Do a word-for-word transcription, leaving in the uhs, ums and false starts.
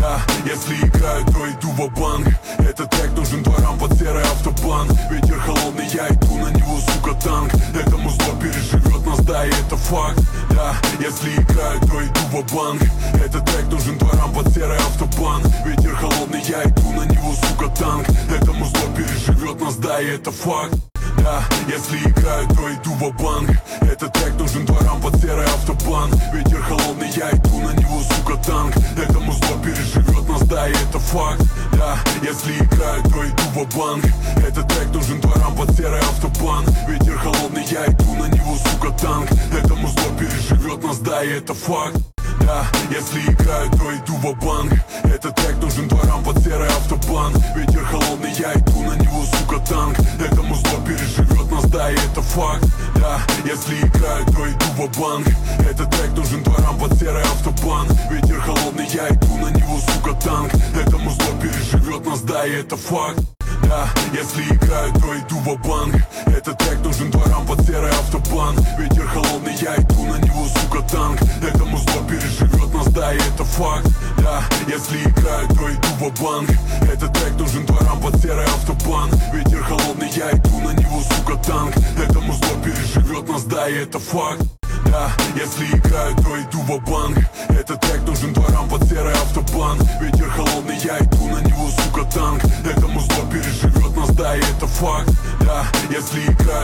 Да, если играю, то иду ва-банк. Этот трек нужен дворам под серый автобан. Ветер холодный, я иду на него, сука, танк. Это музло переживет нас, да, и это факт. Да, если играю, то иду ва-банк. Этот трек нужен дворам под серый автобан. Ветер холодный, я иду на него, сука, танк. Это музло переживет нас, да, и это факт. Да, если играю, то иду ва-банк. Этот трек нужен дворам под серый автобан. Ветер холодный, я иду на него, сука, танк. Это музло переживет нас, да, и это факт. Да, если играю, то иду ва-банк. Этот трек нужен дворам под серый автобан. Ветер холодный, я иду на него, сука, танк. Это музло переживет нас, да, и это факт. Да, если играю, то иду ва-банк. Этот трек нужен дворам под серый автобан. Ветер холодный, я иду на него, сука, танк. Это музло переживет нас, да, и это факт. Да, если играю, то иду ва-банк. Этот трек нужен дворам под серый автобан. Ветер холодный, я иду на него, сука, танк. Это музло переживет нас, да, и это факт. Да, если играю, то иду ва-банк. Этот трек нужен дворам под серый автобан. Ветер холодный, я иду на него, сука, танк. Это музло переживет нас, да, и это факт. Да, если играю, то иду ва-банк. Этот трек нужен дворам под серый автобан. Ветер холодный, я иду на него, сука, танк. Это музло переживет нас, да, и это факт. Да, если играю, то иду ва-банк.